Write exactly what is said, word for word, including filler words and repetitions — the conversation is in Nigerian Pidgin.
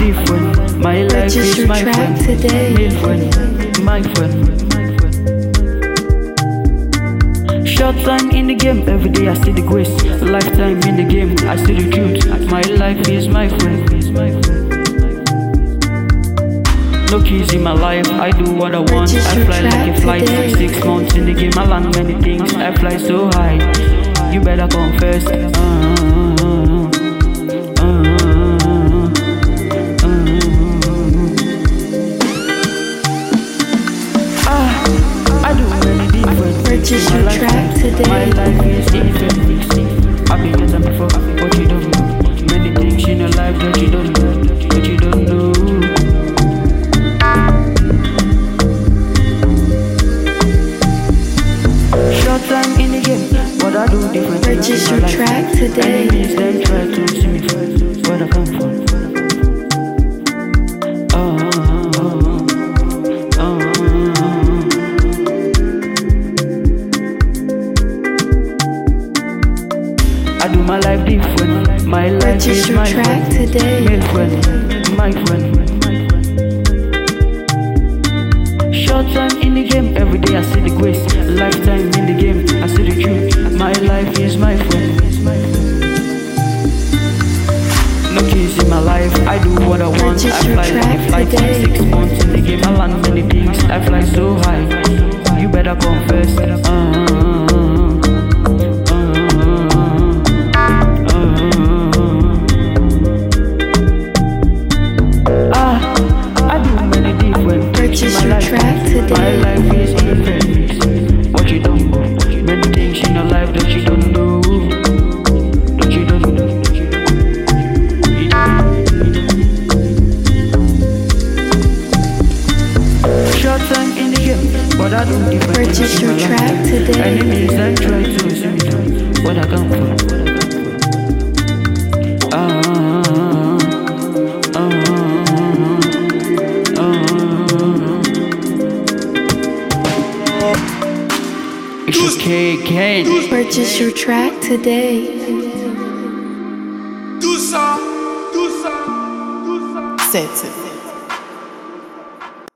different. My life is my friend. Male friend, my friend. Short time in the game, every day I see the grace. Lifetime in the game, I see the truth. My life is my friend. No keys in my life, I do what I want. I fly like a flight. Six months in the game, I learn many things. I fly so high, you better confess. uh, uh, uh, uh, uh. Ah, I do many different things. My life, my life is different. I've been getting before, but you don't know. Many things in your life that you don't know, that you don't know. Time in the game, what I do different. Purchase your track today. Enemies then try to see me from where I come from. Oh, oh, oh, oh, oh. I do my life different. My life Purchase is your my track friend. today. Male friend, my friend. Short time in the game, every day I see the grace. Lifetime in the game, I see the truth. My life is my friend. No keys in my life, I do what I want. I fly like a flight. Six months in the game, I learn many things. I fly so high, you better confess. uh, uh, uh, uh. Ah, I do many different things in my life. My life is different. What you don't know, many things in your life that you don't know, that you don't know. Short time in the game, but I do different things Purchase in your my track life. today. Enemies that try to see me from where I come from. Ah, ah, ah, ah. It's okay again. Purchase your track today. Do ça, do ça, do ça. Set.